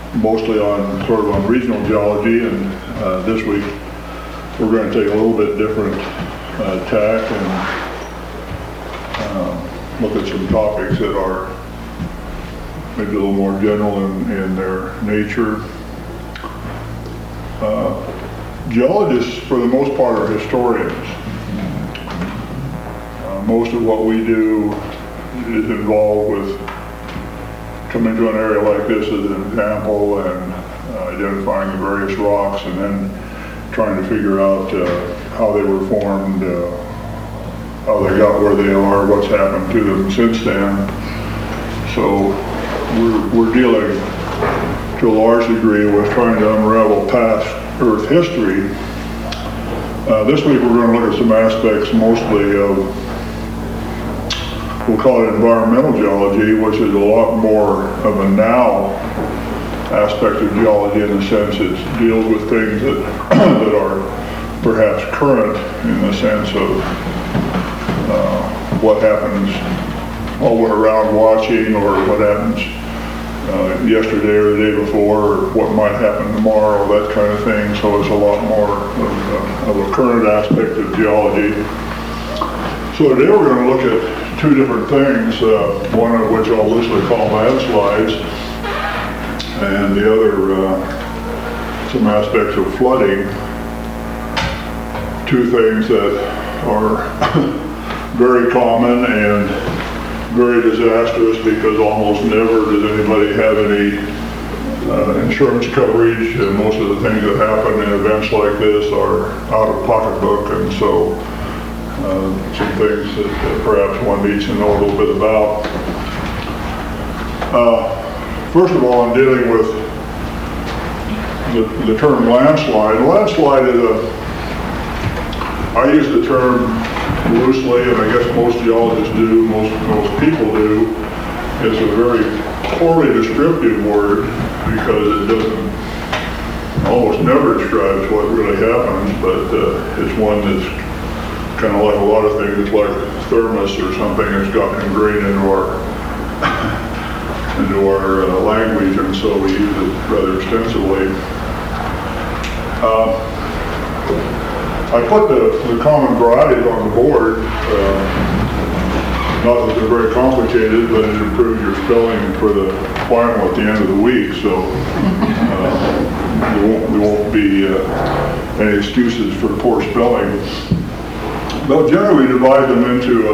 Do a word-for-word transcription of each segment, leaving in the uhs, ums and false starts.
mostly on sort of on regional geology, and uh, this week we're going to take a little bit different uh, tack and uh, look at some topics that are maybe a little more general in, in their nature. Uh, geologists, for the most part, are historians. Uh, most of what we do is involved with coming to an area like this as an example and uh, identifying the various rocks and then trying to figure out uh, how they were formed, uh, how they got where they are, what's happened to them since then. So we're, we're dealing to a large degree with trying to unravel past Earth history. Uh, this week we're going to look at some aspects mostly of, we'll call it environmental geology, which is a lot more of a now aspect of geology in the sense it deals with things that, that are perhaps current in the sense of uh, what happens while we're around watching, or what happens uh, yesterday or the day before, or what might happen tomorrow, that kind of thing. So it's a lot more of, uh, of a current aspect of geology. So today we're going to look at two different things, uh, one of which I'll loosely call landslides, and the other uh, some aspects of flooding. Two things that are very common and very disastrous, because almost never does anybody have any uh, insurance coverage, and most of the things that happen in events like this are out of pocketbook, and so Uh, some things that, that perhaps one needs to know a little bit about. Uh, first of all, I'm dealing with the, the term landslide. Landslide is a, I use the term loosely, and I guess most geologists do, most, most people do. It's a very poorly descriptive word because it doesn't, almost never describes what really happens, but uh, it's one that's kind of like a lot of things. It's like thermos or something that's got ingrained into our into our uh, language, and so we use it rather extensively. Uh, I put the, the common varieties on the board. Uh, not that they're very complicated, but it improves your spelling for the final at the end of the week. So uh, there won't there won't be uh, any excuses for poor spelling. They'll generally divide them into a,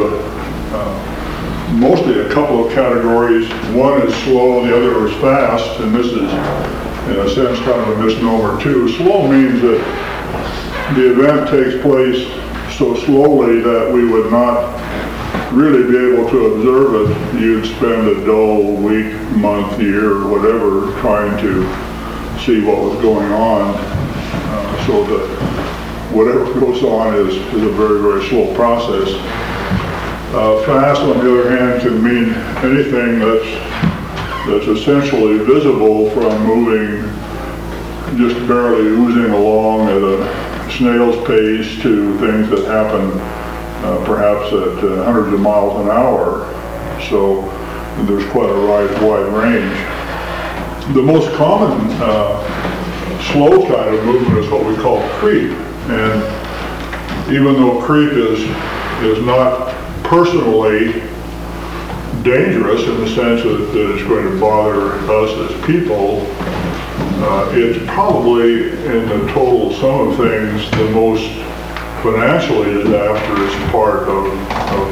uh, mostly a couple of categories. One is slow, the other is fast, and this is, in a sense, kind of a misnomer too. Slow means that the event takes place so slowly that we would not really be able to observe it. You'd spend a dull week, month, year, or whatever trying to see what was going on, uh, so that whatever goes on is, is a very, very slow process. Uh, fast, on the other hand, can mean anything that's, that's essentially visible, from moving, just barely oozing along at a snail's pace, to things that happen uh, perhaps at uh, hundreds of miles an hour. So there's quite a wide, wide range. The most common uh, slow kind of movement is what we call creep. And even though creep is is not personally dangerous in the sense that, that it's going to bother us as people, uh, it's probably, in the total sum of things, the most financially disastrous part of, of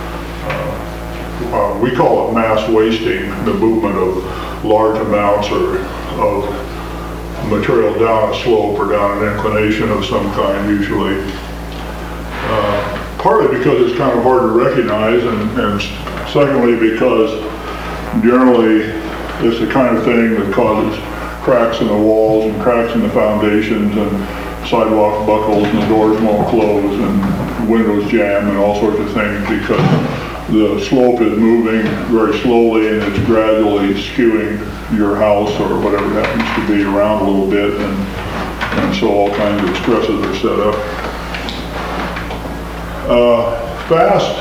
uh, uh, we call it mass wasting, the movement of large amounts or of material down a slope or down an inclination of some kind, usually. Uh, partly because it's kind of hard to recognize, and, and secondly because generally it's the kind of thing that causes cracks in the walls and cracks in the foundations, and sidewalk buckles, and the doors won't close, and windows jam, and all sorts of things, because the slope is moving very slowly and it's gradually skewing your house or whatever happens to be around a little bit, and, and so all kinds of stresses are set up. Uh, fast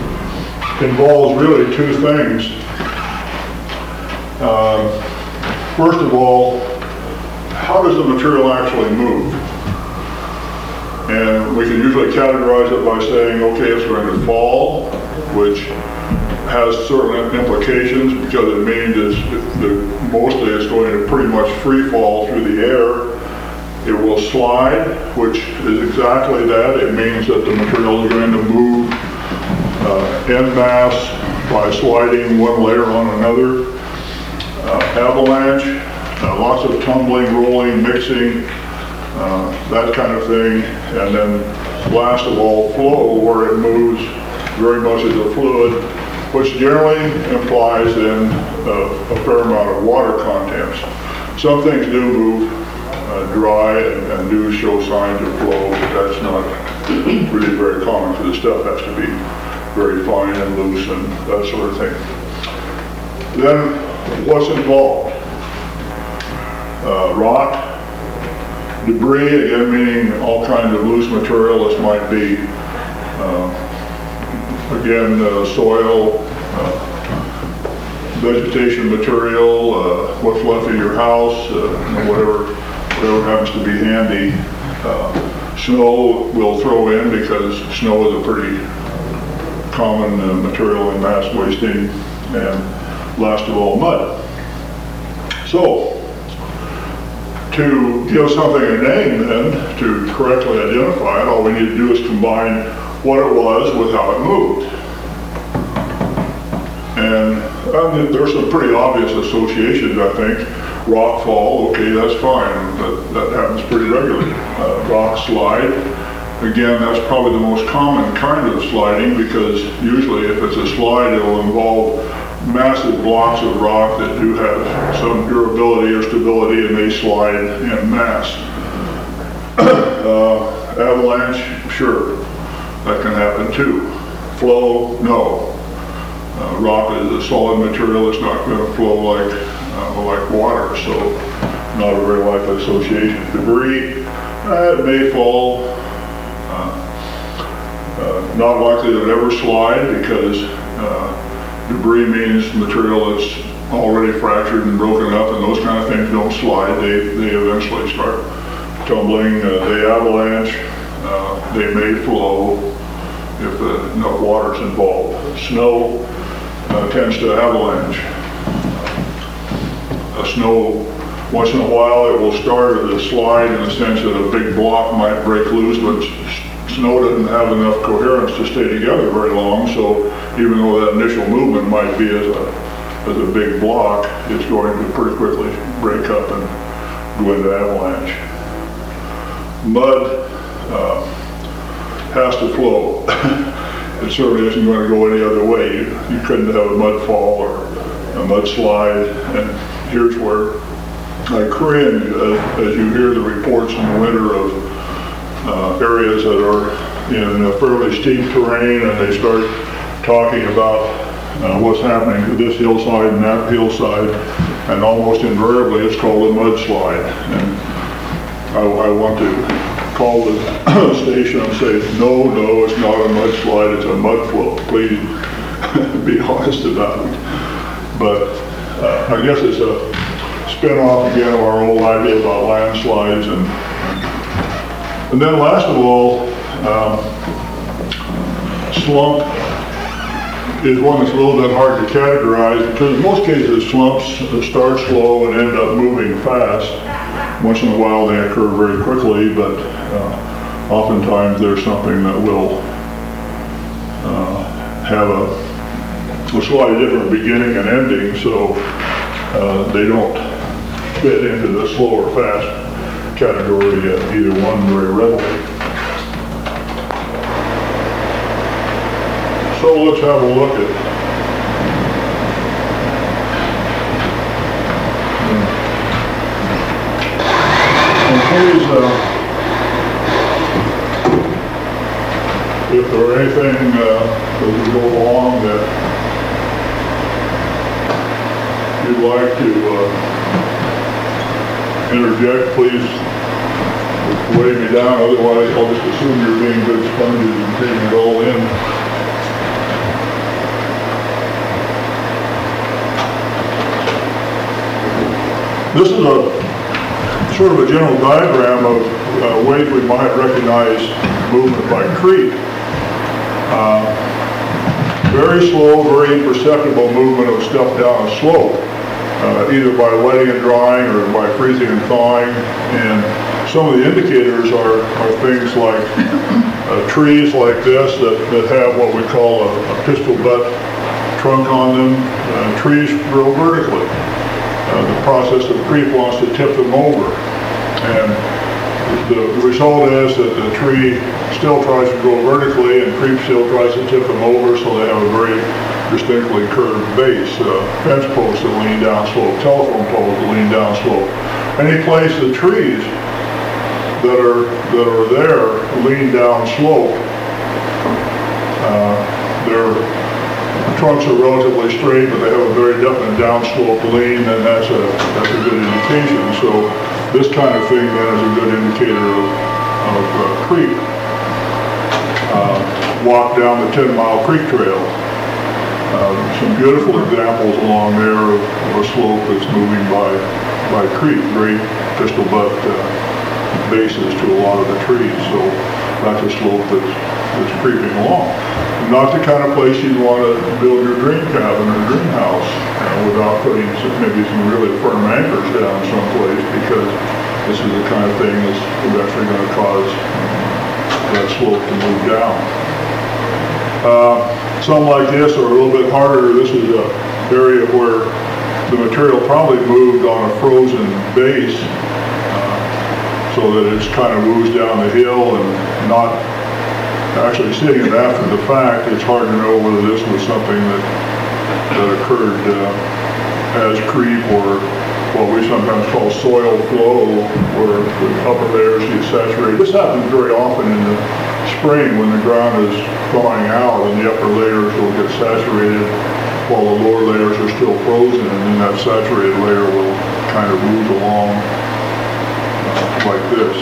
involves really two things. Uh, First of all, how does the material actually move? And we can usually categorize it by saying, okay, it's going to fall, which has certain implications because it means it's, the, mostly it's going to pretty much free fall through the air. It will slide, which is exactly that. It means that the material is going to move uh, en masse by sliding one layer on another. Uh, avalanche, uh, lots of tumbling, rolling, mixing, uh, that kind of thing. And then last of all, flow, where it moves very much as a fluid, which generally implies then uh, a fair amount of water contents. Some things do move uh, dry and, and do show signs of flow, but that's not really very common because the stuff has to be very fine and loose and that sort of thing. Then what's involved? Uh, rock, debris, again meaning all kinds of loose material. This might be uh, again, uh, soil, uh, vegetation material, uh, what's left of your house, uh, whatever, whatever happens to be handy. Uh, snow we'll throw in because snow is a pretty common uh, material in mass wasting, and last of all, mud. So, to give something a name then, to correctly identify it, all we need to do is combine what it was with how it moved. And um, there's some pretty obvious associations, I think. Rock fall, okay, that's fine. That, that happens pretty regularly. Uh, rock slide, again, that's probably the most common kind of sliding because usually if it's a slide, it'll involve massive blocks of rock that do have some durability or stability and they slide en masse. uh, avalanche, sure. That can happen too. Flow, no. Uh, rock is a solid material. It's not going to flow like uh, like water, so not a very likely association. Debris, uh, it may fall. Uh, uh, not likely to ever slide because uh, debris means material that's already fractured and broken up, and those kind of things don't slide. They they eventually start tumbling. Uh, they avalanche. Uh, they may flow if uh, enough water is involved. Snow uh, tends to avalanche. Uh, snow, once in a while, it will start as a slide in the sense that a big block might break loose, but s snow doesn't have enough coherence to stay together very long, so even though that initial movement might be as a, as a big block, it's going to pretty quickly break up and go into avalanche. Mud, uh, has to flow. It certainly isn't going to go any other way. You, you couldn't have a mud fall or a mudslide, and here's where I cringe as, as you hear the reports in the winter of uh, areas that are in a fairly steep terrain, and they start talking about uh, what's happening to this hillside and that hillside, and almost invariably it's called a mudslide. And I, I want to call the station and say, no, no, it's not a mudslide, it's a mud flow. Please be honest about it. But uh, I guess it's a spin-off again of our old idea about landslides. And, and then last of all, um, slump is one that's a little bit hard to categorize because in most cases slumps start slow and end up moving fast. Once in a while they occur very quickly, but uh, oftentimes there's something that will uh, have a, a slightly different beginning and ending, so uh, they don't fit into the slow or fast category, uh, either one very readily. So let's have a look at Please, uh, if there are anything uh, that we go along that you'd like to uh, interject, please weigh me down. Otherwise, I'll just assume you're being good sponges and taking it all in. This is a sort of a general diagram of uh, ways we might recognize movement by creep. Uh, very slow, very imperceptible movement of stuff down a slope, uh, either by wetting and drying or by freezing and thawing. And some of the indicators are, are things like uh, trees like this that, that have what we call a, a pistol butt trunk on them. Uh, trees grow vertically. Uh, the process of creep wants to tip them over. And the result is that the tree still tries to grow vertically and creep still tries to tip them over, so they have a very distinctly curved base. Uh, fence posts that lean down slope, telephone poles that lean down slope. Any place the trees that are that are there lean down slope, uh, their trunks are relatively straight, but they have a very definite downslope lean, and that's a that's a good indication. So this kind of thing then is a good indicator of, of uh, creep. Uh, walk down the ten mile creek trail. Uh, some beautiful examples along there of, of a slope that's moving by by creep. Great pistol butt uh, bases to a lot of the trees. So that's a slope that's, that's creeping along. Not the kind of place you'd want to build your dream cabin or dream house uh, without putting some, maybe some really firm anchors down someplace, because this is the kind of thing that's eventually going to cause that slope to move down. Uh, some like this are a little bit harder. This is an area where the material probably moved on a frozen base, uh, so that it's kind of moves down the hill and not actually seeing it after the fact. It's hard to know whether this was something that, that occurred uh, as creep, or what we sometimes call soil flow, where the upper layers get saturated. This happens very often in the spring when the ground is thawing out, and the upper layers will get saturated while the lower layers are still frozen, and then that saturated layer will kind of move along uh, like this.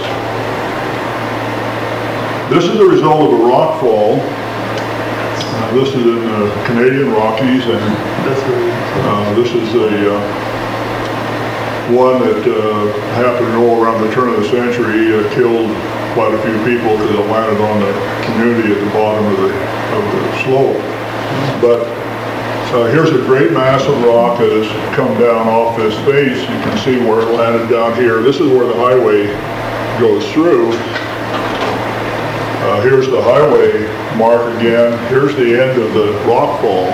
This is the result of a rock fall. Uh, this is in the Canadian Rockies, and uh, this is a uh, one that uh, happened to roll around the turn of the century, uh, killed quite a few people because it landed on the community at the bottom of the, of the slope. But uh, here's a great mass of rock that has come down off this face. You can see where it landed down here. This is where the highway goes through. Uh, here's the highway mark again. Here's the end of the rock fall.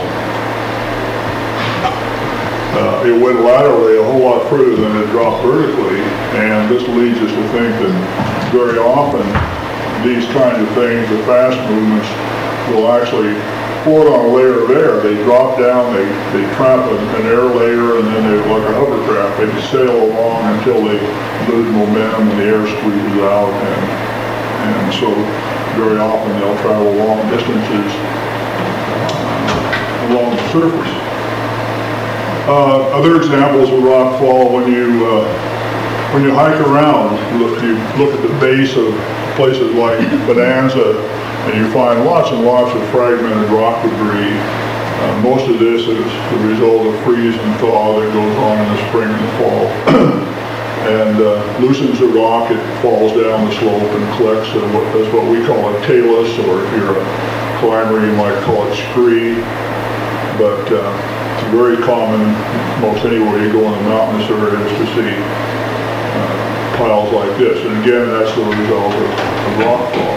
Uh, it went laterally a whole lot further than it dropped vertically, and this leads us to think that very often these kinds of things, the fast movements, will actually float on a layer of air. They drop down, they, they trap an, an air layer, and then they, like a hovercraft, they sail along until they lose momentum and the air squeezes out, and, and so very often they'll travel long distances uh, along the surface. Uh, other examples of rock fall, when you uh, when you hike around, look, you look at the base of places like Bonanza, and you find lots and lots of fragmented rock debris. Uh, most of this is the result of freeze and thaw that goes on in the spring and the fall. and uh, loosens the rock, it falls down the slope and collects uh, what, that's what we call a talus, or if you're a climber you might call it scree. But uh, it's very common most anywhere you go in the mountainous areas to see uh, piles like this. And again, that's the result of, of rock fall.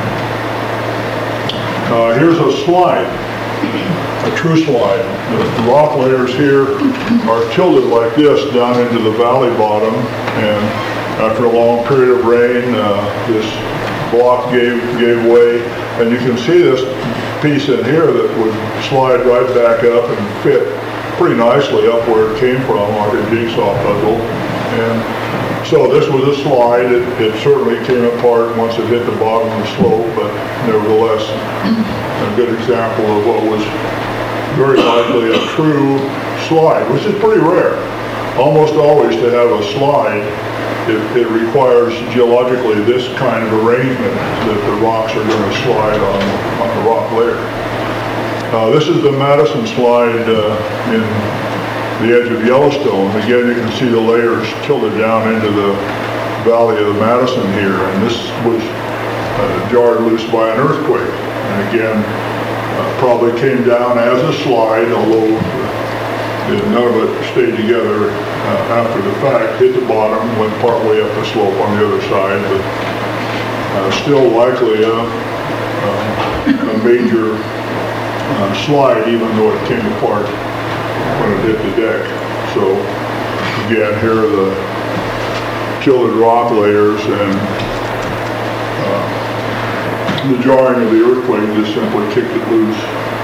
Uh, here's a slide, a true slide. The rock layers here are tilted like this down into the valley bottom, and after a long period of rain, uh, this block gave gave way, and you can see this piece in here that would slide right back up and fit pretty nicely up where it came from, like a jigsaw puzzle. And so this was a slide. It, it certainly came apart once it hit the bottom of the slope, but nevertheless, a good example of what was very likely a true slide, which is pretty rare. Almost always to have a slide, it, it requires geologically this kind of arrangement that the rocks are going to slide on, on the rock layer. Uh, this is the Madison slide uh, in the edge of Yellowstone. Again, you can see the layers tilted down into the valley of the Madison here, and this was uh, jarred loose by an earthquake. And again, uh, probably came down as a slide, although uh, none of it stayed together uh, after the fact. Hit the bottom, went partway up the slope on the other side, but uh, still likely a, a, a major uh, slide, even though it came apart when it hit the deck. So again, here are the tilted rock layers, and uh, the jarring of the earthquake just simply kicked it loose.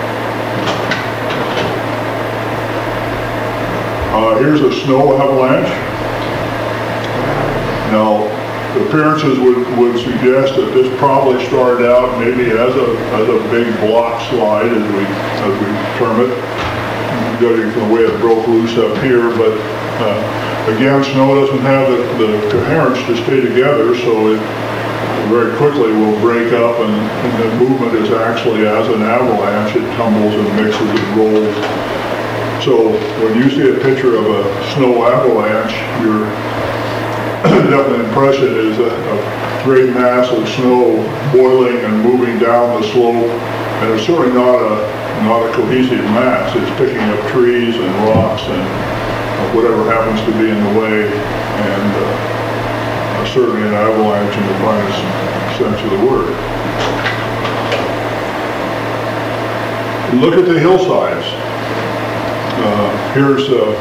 Uh, here's a snow avalanche. Now, appearances would, would suggest that this probably started out maybe as a as a big block slide, as we as we term it, judging from the way it broke loose up here. But uh, again, snow doesn't have the, the coherence to stay together, so it very quickly will break up, and, and the movement is actually as an avalanche. It tumbles and mixes and rolls. So when you see a picture of a snow avalanche, your definite impression is a, a great mass of snow boiling and moving down the slope, and it's certainly not a not a cohesive mass. It's picking up trees and rocks and uh, whatever happens to be in the way, and uh, certainly an avalanche in the finest sense of the word. Look at the hillsides. Uh, here's uh,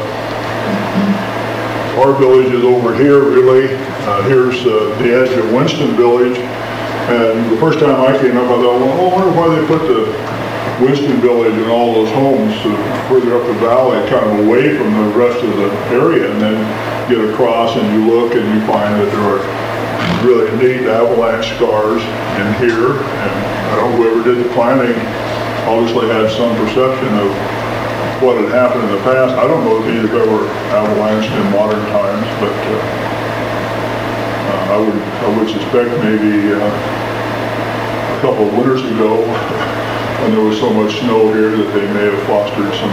our village is over here, really. Uh, here's uh, the edge of Winston Village. And the first time I came up, I thought, well, I wonder why they put the Winston Village and all those homes uh, further up the valley, kind of away from the rest of the area. And then get across and you look and you find that there are really neat avalanche scars in here. And I don't know, whoever did the planning obviously had some perception of what had happened in the past. I don't know if these have ever avalanched in modern times, but uh, uh, I would I would suspect maybe uh, a couple of winters ago, when there was so much snow here, that they may have fostered some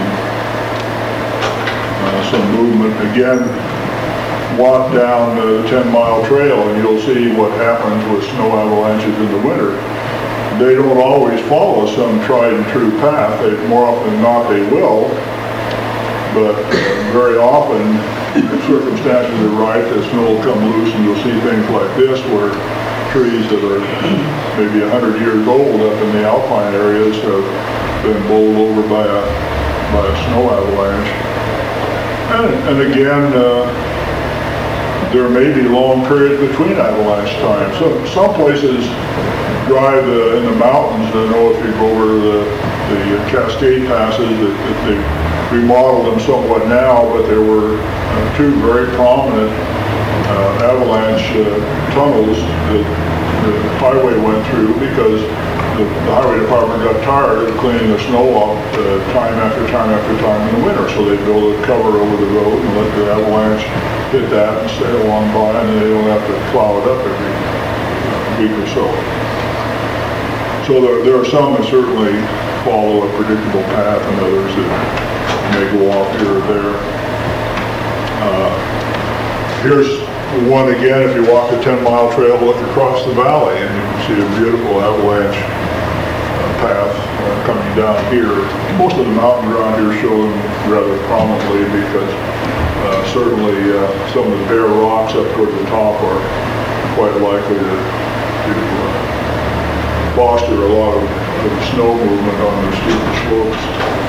uh, some movement. Again, walk down the ten mile trail and you'll see what happens with snow avalanches in the winter. They don't always follow some tried and true path. They, more often than not, they will. But uh, very often, if circumstances are right, the snow will come loose, and you'll see things like this, where trees that are maybe a hundred years old up in the alpine areas have been bowled over by a by a snow avalanche. And, and again, uh, there may be long periods between avalanche times. So some places drive uh, in the mountains. I know if you go over the, the Cascade passes, that, that they remodeled them somewhat now, but there were uh, two very prominent uh, avalanche uh, tunnels that the highway went through, because the, the highway department got tired of cleaning the snow up uh, time after time after time in the winter. So they built a cover over the road and let the avalanche hit that and stay along by, and they don't have to plow it up every uh, week or so. So there, there are some that certainly follow a predictable path, and others that may go off here or there. Uh, here's one again. If you walk a ten mile trail, look across the valley, and you can see a beautiful avalanche uh, path uh, coming down here. Most of the mountains around here show them rather prominently, because uh, certainly uh, some of the bare rocks up towards the top are quite likely to, to uh, foster a lot of, of snow movement on the steeper slopes.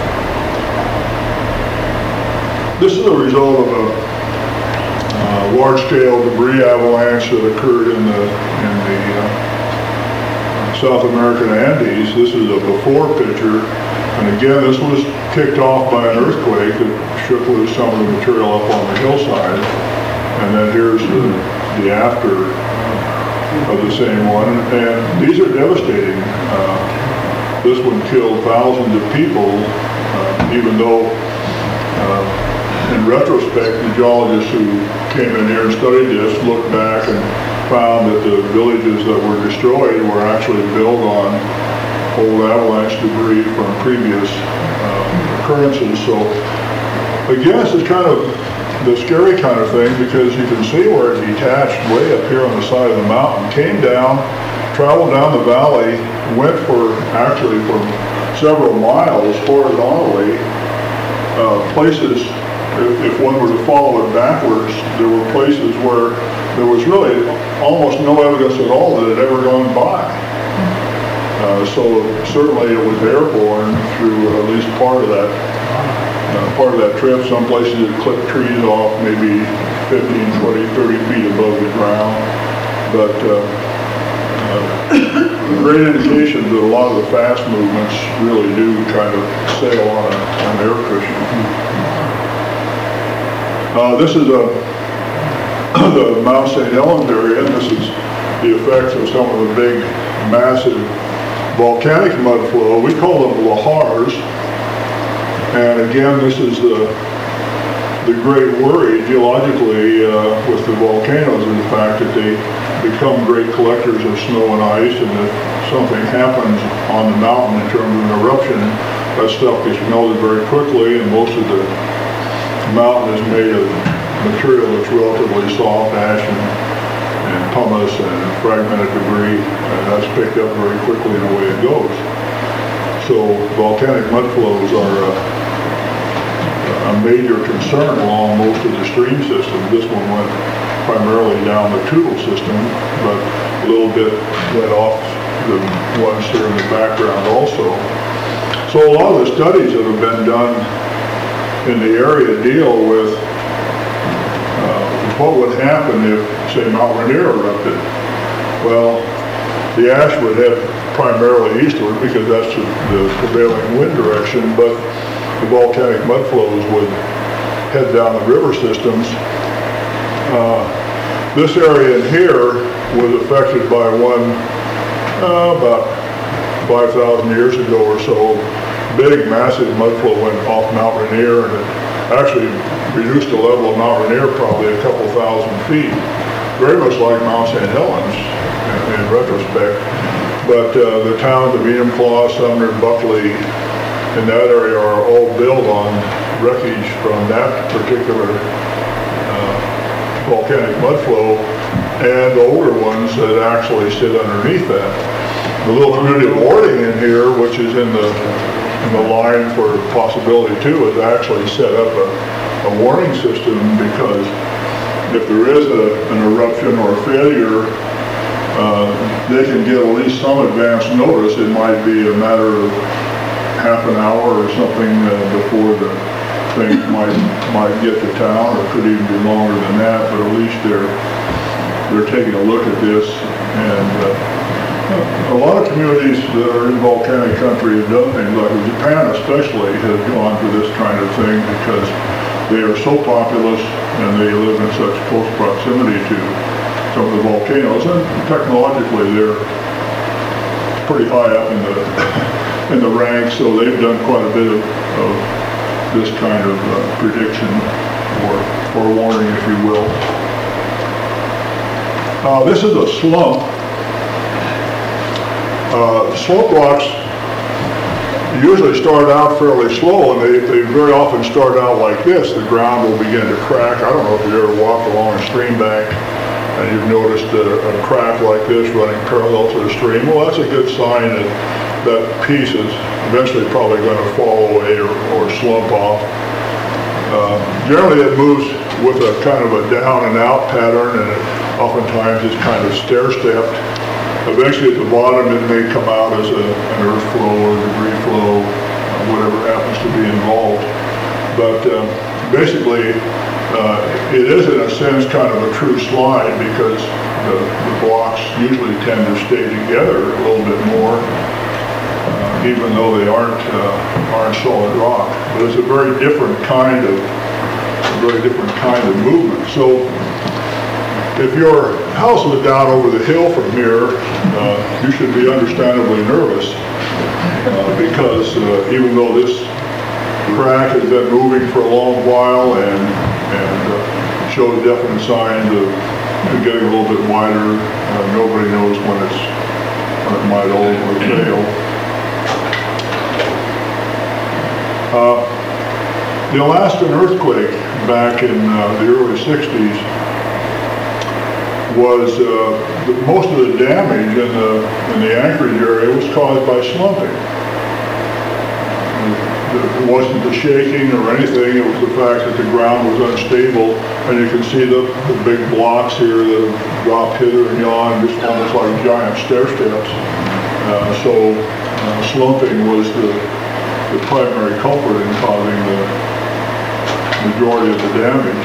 This is a result of a uh, large-scale debris avalanche that occurred in the in the uh, South American Andes. This is a before picture, and again, this was kicked off by an earthquake that shook loose some of the material up on the hillside. And then here's the the after of the same one, and these are devastating. Uh, this one killed thousands of people, uh, even though uh, in retrospect, the geologists who came in here and studied this looked back and found that the villages that were destroyed were actually built on old avalanche debris from previous uh, occurrences. So again, this is kind of the scary kind of thing because you can see where it detached way up here on the side of the mountain, came down, traveled down the valley, went for actually for several miles horizontally. Uh, places, if, if one were to follow it backwards, there were places where there was really almost no evidence at all that it had ever gone by. Uh, so certainly it was airborne through at least part of that uh, part of that trip. Some places it clipped trees off maybe fifteen, twenty, thirty feet above the ground. But uh, uh, great indication that a lot of the fast movements really do kind of sail on a, an air cushion. Uh, this is a the Mount Saint Helens area, and this is the effects of some of the big, massive volcanic mud flow. We call them lahars. And again, this is the the great worry geologically uh, with the volcanoes is the fact that they become great collectors of snow and ice, and if something happens on the mountain in terms of an eruption, that stuff gets melted very quickly, and most of the mountain is made of material that's relatively soft, ash and, and pumice and fragmented debris, and that's picked up very quickly and away it goes. So volcanic mud flows are uh, a major concern along most of the stream system. This one went primarily down the Toutle system, but a little bit went off the ones here in the background also. So a lot of the studies that have been done in the area deal with uh, what would happen if, say, Mount Rainier erupted. Well, the ash would head primarily eastward because that's the, the prevailing wind direction, but the volcanic mud flows would head down the river systems. Uh, this area in here was affected by one uh, about five thousand years ago or so. Big, massive mud flow went off Mount Rainier, and it actually reduced the level of Mount Rainier probably a couple thousand feet. Very much like Mount Saint Helens in, in retrospect. But uh, the towns of Enumclaw, Sumner, Buckley, in that area are all built on wreckage from that particular uh, volcanic mud flow, and the older ones that actually sit underneath that. The little community of Ording in here, which is in the in the line for possibility two, is actually set up a, a warning system, because if there is a, an eruption or a failure, uh, they can get at least some advance notice. It might be a matter of half an hour or something uh, before the thing might might get to town, or it could even be longer than that, but at least they're they're taking a look at this. And uh, a lot of communities that are in volcanic country have done things like Japan especially has gone for this kind of thing, because they are so populous and they live in such close proximity to some of the volcanoes, and technologically they're pretty high up in the in the ranks, so they've done quite a bit of, of this kind of uh, prediction or forewarning, if you will. Uh, this is a slump. Uh, slope rocks usually start out fairly slow, and they, they very often start out like this. The ground will begin to crack. I don't know if you've ever walked along a stream bank and you've noticed a, a crack like this running parallel to the stream. Well, that's a good sign that that piece is eventually probably going to fall away or, or slump off. Uh, generally it moves with a kind of a down and out pattern, and it oftentimes is kind of stair-stepped. Eventually at the bottom it may come out as a, an earth flow or debris flow, uh, whatever happens to be involved. But um, basically uh, it is in a sense kind of a true slide, because the, the blocks usually tend to stay together a little bit more, uh, even though they aren't uh, aren't solid rock. But it's a very different kind of a very different kind of movement. So if your house was down over the hill from here, uh, you should be understandably nervous, uh, because uh, even though this crack has been moving for a long while and and uh, shows definite signs of getting a little bit wider, uh, nobody knows when it's when it might ultimately fail. Uh, The Alaskan earthquake back in uh, the early sixties was, uh, the, most of the damage in the, in the Anchorage area was caused by slumping. It wasn't the shaking or anything, it was the fact that the ground was unstable, and you can see the, the big blocks here that have dropped hither and yon, just almost like giant stair steps. Uh, so uh, slumping was the, the primary culprit in causing the majority of the damage.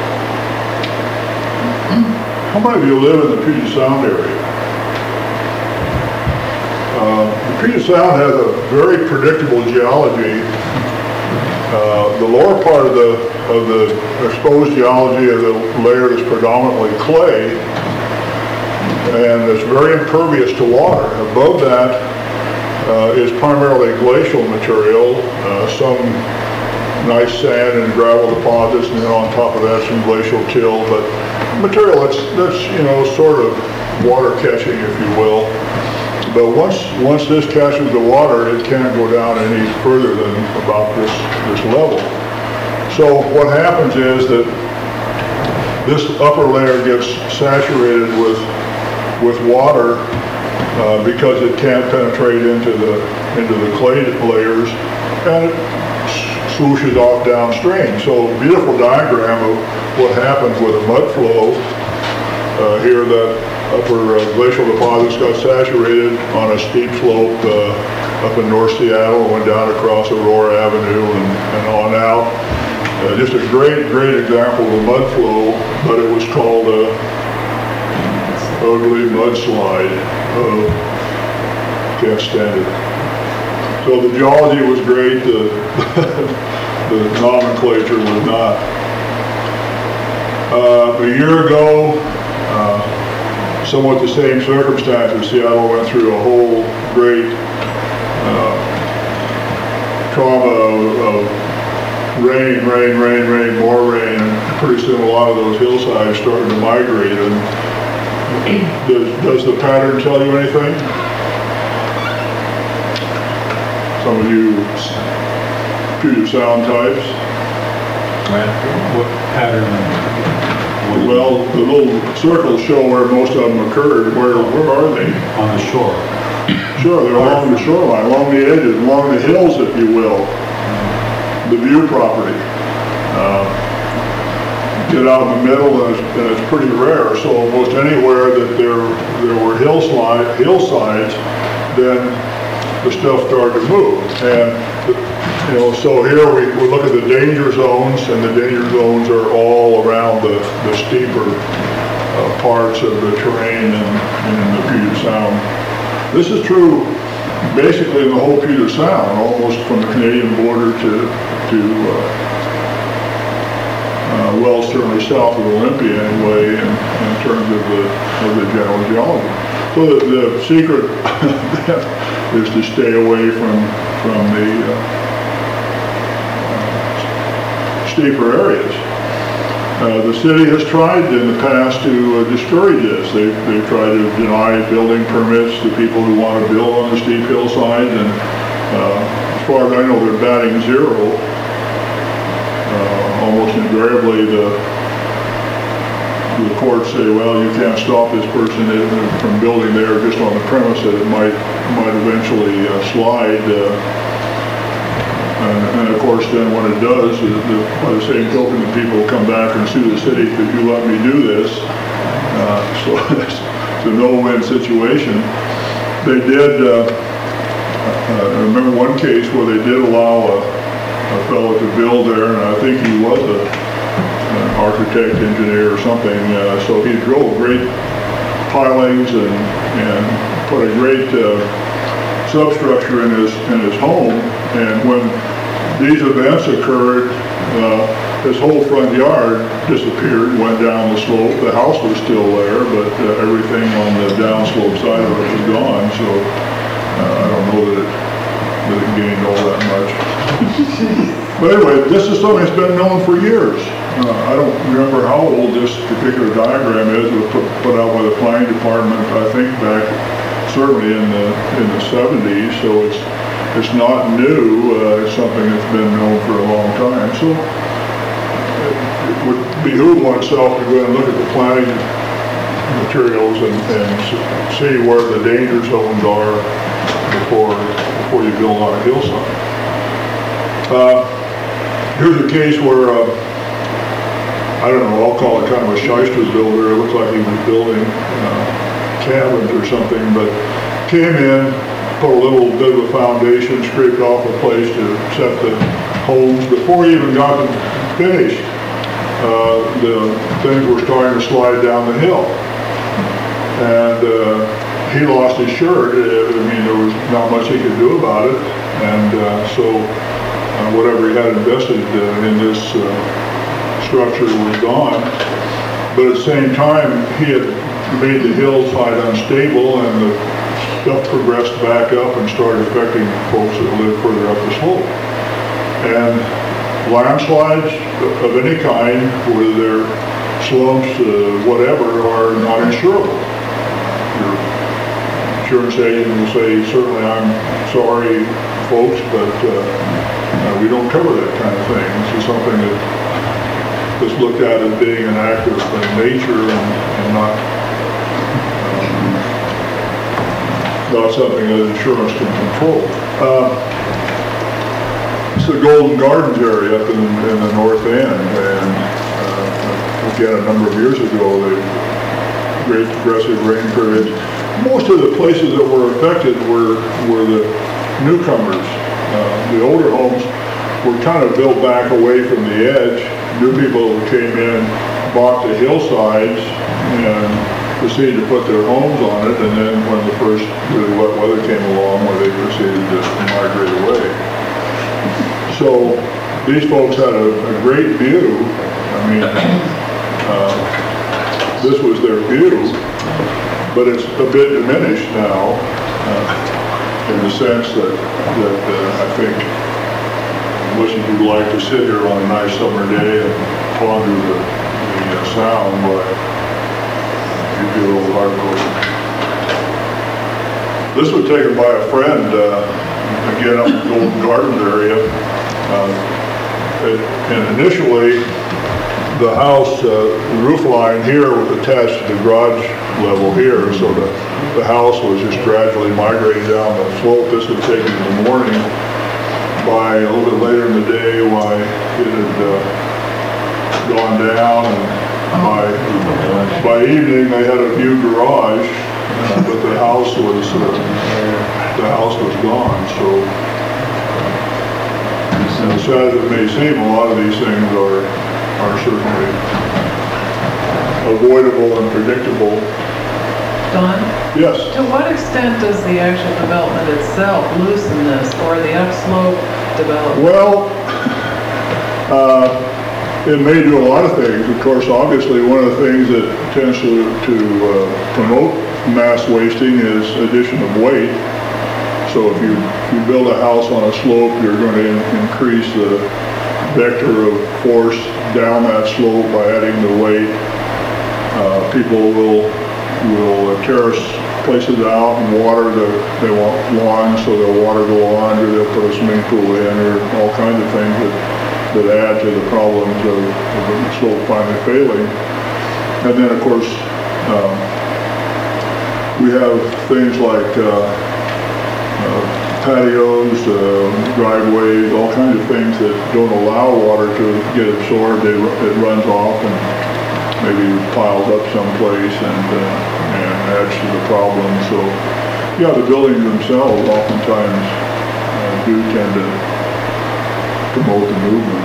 How many of you live in the Puget Sound area? Uh, the Puget Sound has a very predictable geology. Uh, the lower part of the of the exposed geology of the layer is predominantly clay, and it's very impervious to water. Above that uh, is primarily glacial material, uh, some nice sand and gravel deposits, and then on top of that some glacial till, but material that's, that's you know, sort of water catching, if you will. But once once this catches the water, it can't go down any further than about this, this level. So what happens is that this upper layer gets saturated with, with water uh, because it can't penetrate into the, into the clay layers, and it swooshes off downstream. So beautiful diagram of what happens with a mud flow. Uh, here that upper uh, glacial deposits got saturated on a steep slope uh, up in North Seattle, went down across Aurora Avenue and, and on out. Uh, just a great, great example of a mud flow, but it was called a ugly mudslide. Uh, can't stand it. So the geology was great, the, the nomenclature was not. Uh, a year ago, uh, somewhat the same circumstances, Seattle went through a whole great uh, trauma of, of rain, rain, rain, rain, more rain, and pretty soon a lot of those hillsides started to migrate. And does, does the pattern tell you anything? Some of you Puget Sound types. What pattern? Well, the little circles show where most of them occurred. Where where are they? On the shore. Sure, they're along the shoreline, along the edges, along the hills, if you will. The view property. Uh, get out in the middle, and it's, and it's pretty rare. So almost anywhere that there there were hillside hillsides, then the stuff started to move. And you know, so here we, we look at the danger zones, and the danger zones are all around the, the steeper uh, parts of the terrain in, in the Puget Sound. This is true basically in the whole Puget Sound, almost from the Canadian border to, to uh, uh, well, certainly south of Olympia anyway, in, in terms of the, of the general geology. So the, the secret is to stay away from, from the uh, steeper areas. Uh, the city has tried in the past to uh, discourage this. They've, they've tried to deny building permits to people who want to build on the steep hillsides, and uh, as far as I know, they're batting zero. Uh, almost invariably, the the courts say, well, you can't stop this person from building there just on the premise that it might might eventually uh, slide. Uh, And, and of course, then when it does, the, the, by the same token, the people come back and sue the city because you let me do this. Uh, so it's a no-win situation. They did, uh, uh, I remember one case where they did allow a, a fellow to build there, and I think he was a, an architect, engineer, or something. Uh, so he drove great pilings and, and put a great uh, substructure in his in his home, and when these events occurred, uh, his whole front yard disappeared, went down the slope. The house was still there, but uh, everything on the downslope side of it was gone. So uh, I don't know that it, that it gained all that much. But anyway, this is something that's been known for years. Uh, I don't remember how old this particular diagram is. It was put, put out by the planning department, I think, back certainly in the in the seventies, so it's it's not new. Uh, it's something that's been known for a long time. so it it would behoove oneself to go and look at the planning materials and, and s- see where the danger zones are before, before you build on a hillside. Uh, here's a case where, uh, I don't know, I'll call it kind of a shyster builder. It looks like he was building uh, cabins or something, but came in, put a little bit of a foundation, scraped off a place to set the homes. Before he even got them finished, uh, the things were starting to slide down the hill. And uh, he lost his shirt. I mean, there was not much he could do about it. And uh, so uh, whatever he had invested uh, in this uh, structure was gone. But at the same time, he had made the hillside unstable, and the stuff progressed back up and started affecting folks that live further up the slope. And landslides of any kind, whether they're slumps, uh, whatever, are not insurable. Your insurance agent will say, certainly I'm sorry, folks, but uh, uh, we don't cover that kind of thing. This is something that is looked at as being an act of nature and, and not um, not something that insurance can control. Uh, it's the Golden Gardens area up in, in the north end, and uh, again, a number of years ago, they great progressive rain periods. Most of the places that were affected were were the newcomers. Uh, the older homes were kind of built back away from the edge. New people came in, bought the hillsides, and proceeded to put their homes on it, and then when the first really wet weather came along, where they proceeded to migrate away. So these folks had a, a great view. I mean, uh, this was their view, but it's a bit diminished now, uh, in the sense that, that uh, I think much as you'd like to sit here on a nice summer day and ponder the, the uh, sound, but you'd be a little heartbroken. This was taken by a friend, uh, again up in the Golden Gardens area. Uh, it, and initially, the house, uh, the roof line here was attached to the garage level here, so the, the house was just gradually migrating down the slope. This was taken in the morning. By a little bit later in the day, why it had uh, gone down, and by, by evening they had a new garage, uh, but the house was, uh, the house was gone, so as sad as it may seem, a lot of these things are, are certainly avoidable and predictable. Don, Yes? to what extent does the actual development itself loosen this, or the upslope development? Well, uh, it may do a lot of things. Of course, obviously, one of the things that tends to, to uh, promote mass wasting is addition of weight. So if you, you build a house on a slope, you're going to in, increase the vector of force down that slope by adding the weight. Uh, people will will uh, terrace places out and water the, they want lawn, so they'll water the lawn, or they'll put a swimming pool in, or all kinds of things that, that add to the problems of, of the slope finally failing. And then, of course, um, we have things like uh, uh, patios, uh, driveways, all kinds of things that don't allow water to get absorbed. They, it runs off and maybe piles up someplace and, uh, and adds to the problem. So, yeah, the buildings themselves oftentimes uh, do tend to promote the movement.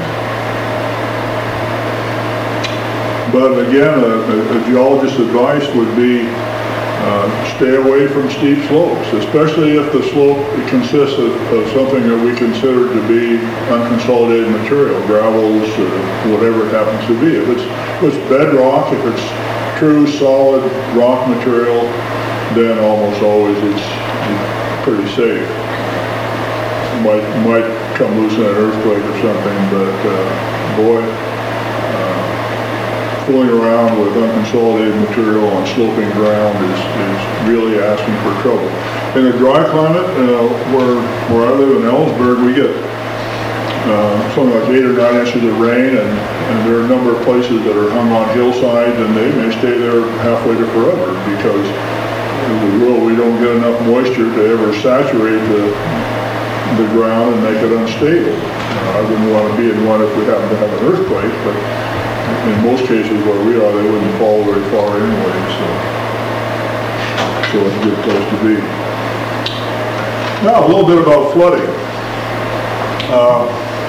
But again, a, a geologist's advice would be uh, stay away from steep slopes, especially if the slope consists of, of something that we consider to be unconsolidated material, gravels, uh, whatever it happens to be. If it's, if it's bedrock, if it's true solid rock material, then almost always it's, it's pretty safe. Might might come loose in an earthquake or something, but uh, boy, fooling around with unconsolidated material on sloping ground is, is really asking for trouble. In a dry climate, uh, where, where I live in Ellsberg, we get uh, something like eight or nine inches of rain, and, and there are a number of places that are hung on hillsides, and they may stay there halfway to forever, because as a rule, we don't get enough moisture to ever saturate the, the ground and make it unstable. Uh, I wouldn't want to be in one if we happen to have an earthquake, but in most cases where we are, they wouldn't fall very far anyway, so, so it's a good place to be. Now, a little bit about flooding. Uh,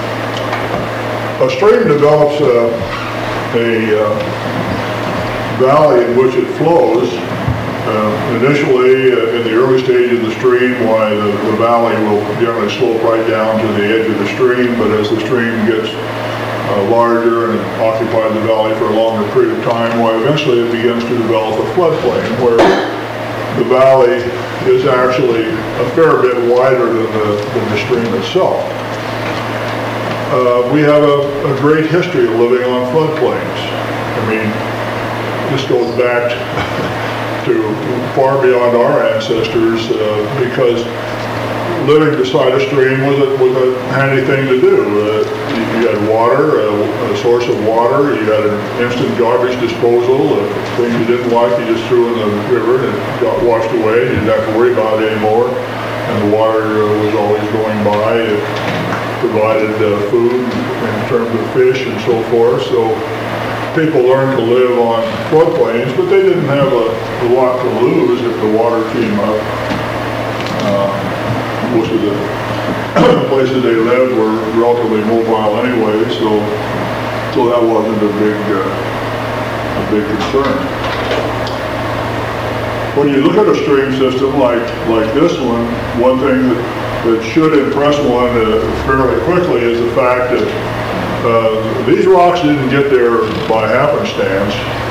a stream develops a, a uh, valley in which it flows. Uh, initially, uh, in the early stage of the stream, why the, the valley will generally slope right down to the edge of the stream, but as the stream gets uh, larger and occupies the valley for a longer period of time, why eventually it begins to develop a floodplain, where the valley is actually a fair bit wider than the, than the stream itself. Uh, we have a, a great history of living on floodplains. I mean, this goes back to far beyond our ancestors, uh, because living beside a stream was a, was a handy thing to do. Uh, you, you had water, a, a source of water, you had an instant garbage disposal. If things you didn't like, you just threw in the river and it got washed away. You didn't have to worry about it anymore. And the water uh, was always going by. It provided uh, food in terms of fish and so forth. So people learned to live on floodplains, but they didn't have a, a lot to lose if the water came up. Uh, most of the places they lived were relatively mobile anyway, so so that wasn't a big uh, a big concern. When you look at a stream system like like this one, one thing that, that should impress one uh, fairly quickly is the fact that Uh, these rocks didn't get there by happenstance.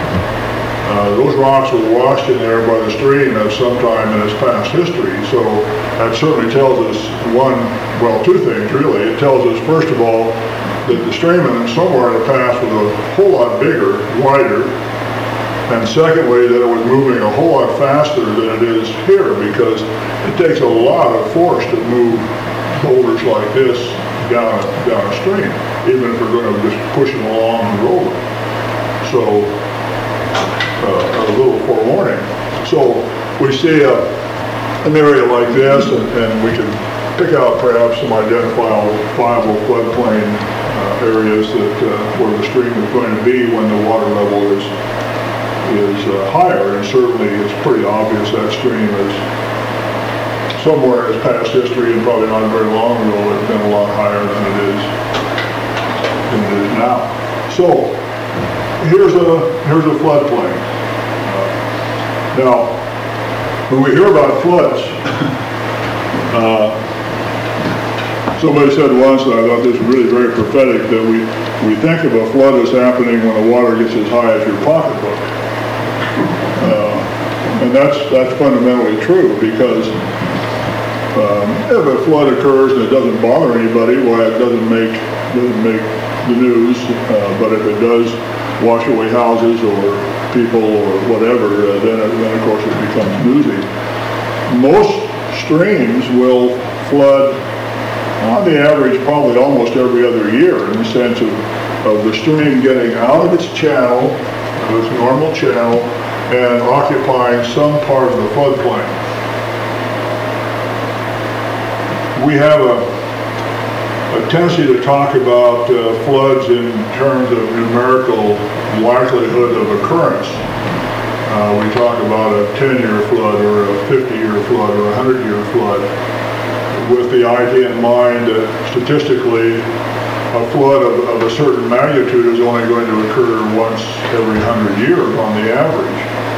Uh, those rocks were washed in there by the stream at some time in its past history. So that certainly tells us one, well, two things really. It tells us, first of all, that the stream in somewhere in the past was a whole lot bigger, wider, and secondly, that it was moving a whole lot faster than it is here, because it takes a lot of force to move boulders like this down a, down a stream, even if we're going to just push them along and roll them. So, uh, a little forewarning. So, we see a, an area like this, and, and we can pick out perhaps some identifiable floodplain uh, areas that uh, where the stream is going to be when the water level is is uh, higher, and certainly it's pretty obvious that stream is somewhere in its past history, and probably not very long ago, it's been a lot higher than it is, than it is now. So, here's a, here's a floodplain. Uh, now, when we hear about floods, uh, somebody said once, and I thought this was really very prophetic, that we, we think of a flood as happening when the water gets as high as your pocketbook. Uh, and that's, that's fundamentally true, because Um, if a flood occurs and it doesn't bother anybody, why it doesn't make doesn't make the news. Uh, but if it does wash away houses or people or whatever, uh, then, it, then of course it becomes newsy. Most streams will flood on the average probably almost every other year, in the sense of, of the stream getting out of its channel, of its normal channel, and occupying some part of the floodplain. We have a, a tendency to talk about uh, floods in terms of numerical likelihood of occurrence. Uh, we talk about a ten-year flood or a fifty-year flood or a hundred-year flood, with the idea in mind that statistically a flood of, of a certain magnitude is only going to occur once every hundred years on the average.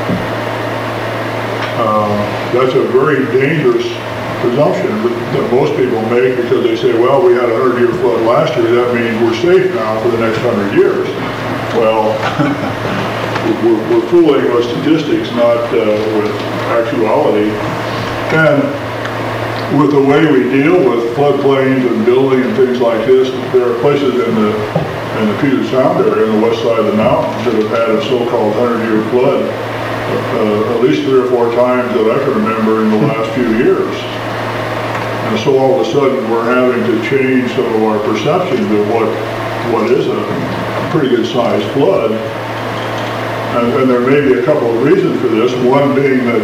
Uh, that's a very dangerous presumption that most people make, because they say, well, we had a hundred-year flood last year, that means we're safe now for the next hundred years. Well, we're, we're fooling with statistics, not uh, with actuality. And with the way we deal with floodplains and building and things like this, there are places in the in the Puget Sound area, on the west side of the mountains, that have had a so-called hundred-year flood uh, at least three or four times that I can remember in the last few years. And so all of a sudden, we're having to change some of our perceptions of what, what is a pretty good sized flood. And, and there may be a couple of reasons for this. One being that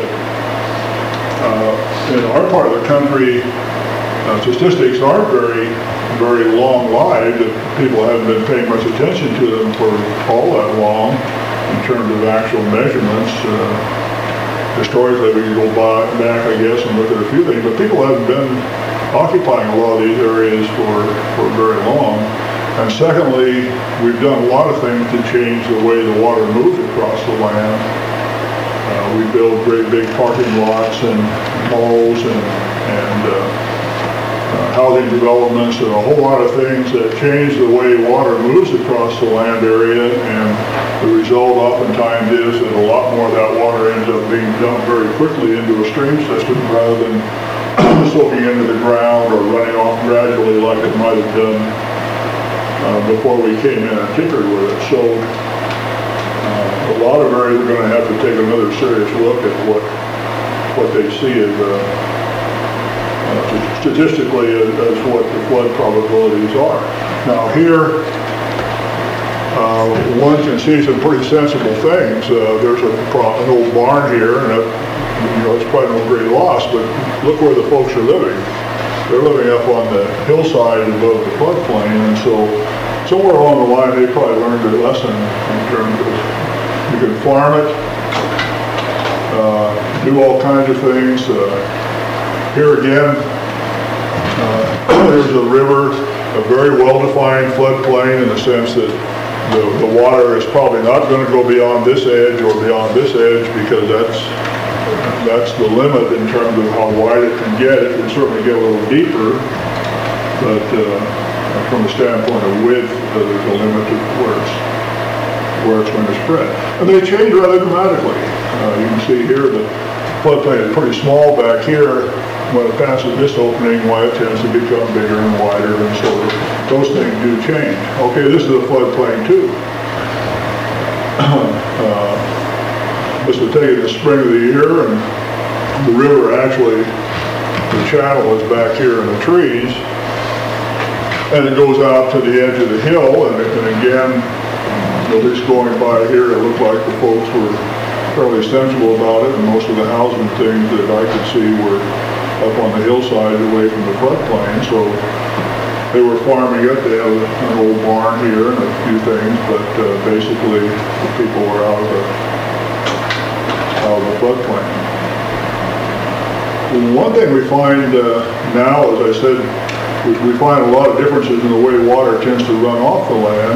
uh, in our part of the country, uh, statistics aren't very, very long-lived. People haven't been paying much attention to them for all that long in terms of actual measurements. Uh, Historically, we can go by, back, I guess, and look at a few things, but people haven't been occupying a lot of these areas for, for very long. And secondly, we've done a lot of things to change the way the water moves across the land. Uh, we build great big parking lots and malls and, and uh, uh, housing developments and a whole lot of things that change the way water moves across the land area, and the result oftentimes is that a lot more of that water ends up being dumped very quickly into a stream system rather than soaking into the ground or running off gradually like it might have done uh, before we came in and tinkered with it. So uh, a lot of areas are going to have to take another serious look at what what they see as uh, uh, statistically as, as what the flood probabilities are. Now here, Uh, one can see some pretty sensible things. Uh, there's a, an old barn here, and it, you know, it's probably no great loss, but look where the folks are living. They're living up on the hillside above the floodplain, and so somewhere along the line they probably learned their lesson in terms of you can farm it, uh, do all kinds of things. Uh, here again, uh, there's a river, a very well-defined floodplain in the sense that The, the water is probably not going to go beyond this edge or beyond this edge, because that's that's the limit in terms of how wide it can get. It can certainly get a little deeper, but uh, from the standpoint of width, uh, there's a limit to where it's, where it's going to spread. And they change rather dramatically. Uh, you can see here the floodplain is pretty small back here. When it passes this opening, why it tends to become bigger and wider, and so those things do change. Okay, this is a floodplain too. uh, this was taken in the spring of the year, and the river actually, the channel is back here in the trees, and it goes out to the edge of the hill, and, and again, at least going by here, it looked like the folks were fairly sensible about it, and most of the housing things that I could see were up on the hillside away from the floodplain, so they were farming it. They have an old barn here and a few things, but uh, basically the people were out of the, out of the floodplain. One thing we find uh, now, as I said, we, we find a lot of differences in the way water tends to run off the land.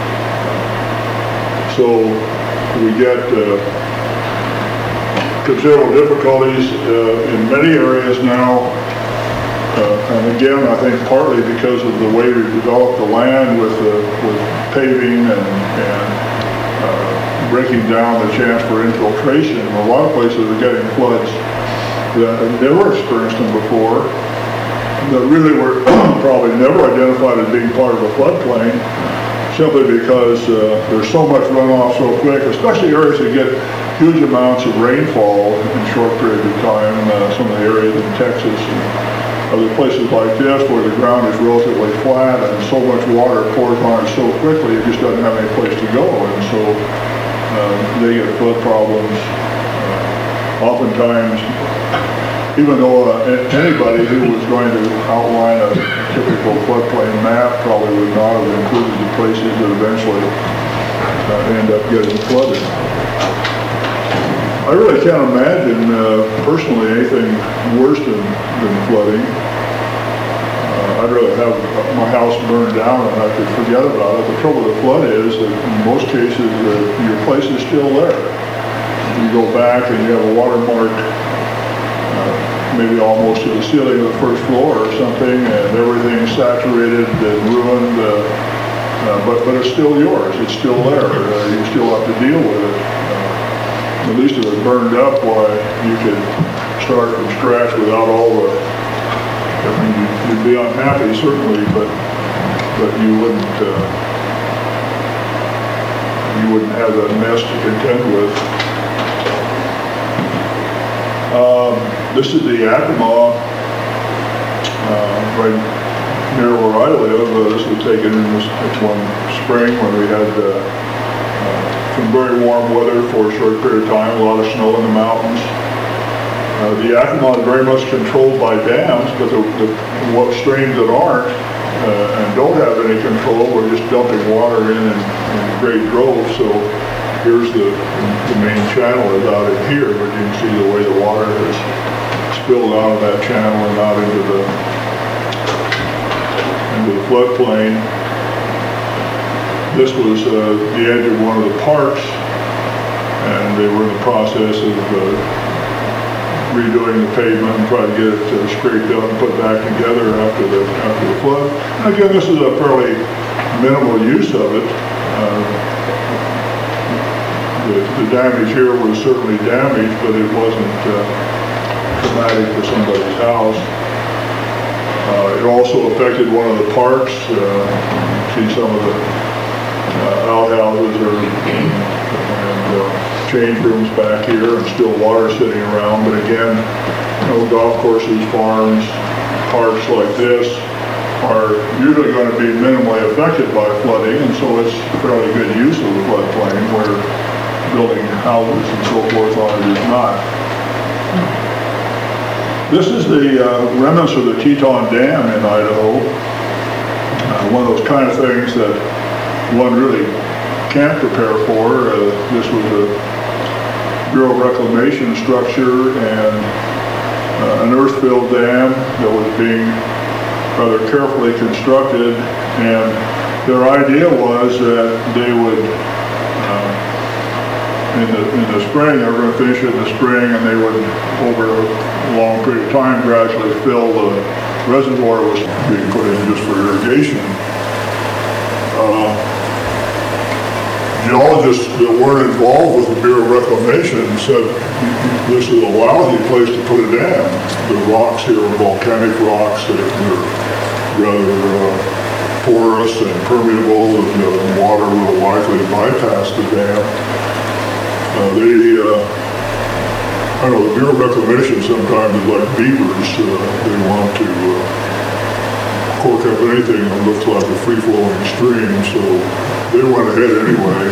So we get uh, considerable difficulties uh, in many areas now, uh, and again, I think partly because of the way we've developed the land with, uh, with paving and, and uh, breaking down the chance for infiltration. A lot of places are getting floods that have never experienced them before, that really were probably never identified as being part of a floodplain, simply because uh, there's so much runoff so quick, especially areas that get huge amounts of rainfall in short periods of time. Uh, some of the areas in Texas and other places like this where the ground is relatively flat and so much water pours on it so quickly it just doesn't have any place to go, and so uh, they get flood problems. Uh, oftentimes, even though uh, anybody who was going to outline a typical floodplain map probably would not have included the places that eventually uh, end up getting flooded. I really can't imagine uh, personally anything worse than, than flooding. Uh, I'd rather have my house burned down and I could forget about it. The trouble with the flood is that in most cases uh, your place is still there. You go back and you have a watermark uh, maybe almost to the ceiling of the first floor or something, and everything's saturated and ruined, uh, uh, but, but it's still yours. It's still there. Uh, you still have to deal with it. At least if it burned up, why, you could start from scratch without all the, I mean, you'd, you'd be unhappy certainly, but but you wouldn't, uh, you wouldn't have that mess to contend with. Um, this is the Yakima uh, right near where I live. Uh, this was taken in this, this one spring when we had uh, uh, some very warm weather for a short period of time, a lot of snow in the mountains. Uh, the Yakima is very much controlled by dams, but the, the what streams that aren't uh, and don't have any control, we're just dumping water in in, in great droves. So here's the, the main channel is out in here, but you can see the way the water has spilled out of that channel and out into the into the floodplain. This was uh, the edge of one of the parks, and they were in the process of uh, redoing the pavement and trying to get it uh, scraped up and put back together after the after the flood. And again, this is a fairly minimal use of it. Uh, the, the damage here was certainly damage, but it wasn't uh, traumatic to somebody's house. Uh, it also affected one of the parks. Uh, see some of the uh, outhouses are, and uh, change rooms back here, and still water sitting around. But again, you know, golf courses, farms, parks like this are usually going to be minimally affected by flooding, and so it's fairly good use of the floodplain where building houses and so forth on it is not. This is the uh, remnants of the Teton Dam in Idaho. Uh, one of those kind of things that one really can't prepare for. Uh, this was a Bureau of Reclamation structure and uh, an earth-filled dam that was being rather carefully constructed, and their idea was that they would uh, in the in the spring, they were going to finish it in the spring, and they would, over a long period of time, gradually fill the reservoir was being put in just for irrigation. Uh, Geologists that weren't involved with the Bureau of Reclamation said this is a lousy place to put a dam. The rocks here are volcanic rocks that are rather uh, porous and permeable, and the uh, water will likely bypass the dam. Uh, they, uh, I don't know, the Bureau of Reclamation sometimes is like beavers. Uh, they want to uh, cork up anything that looks like a free-flowing stream, so they went ahead anyway.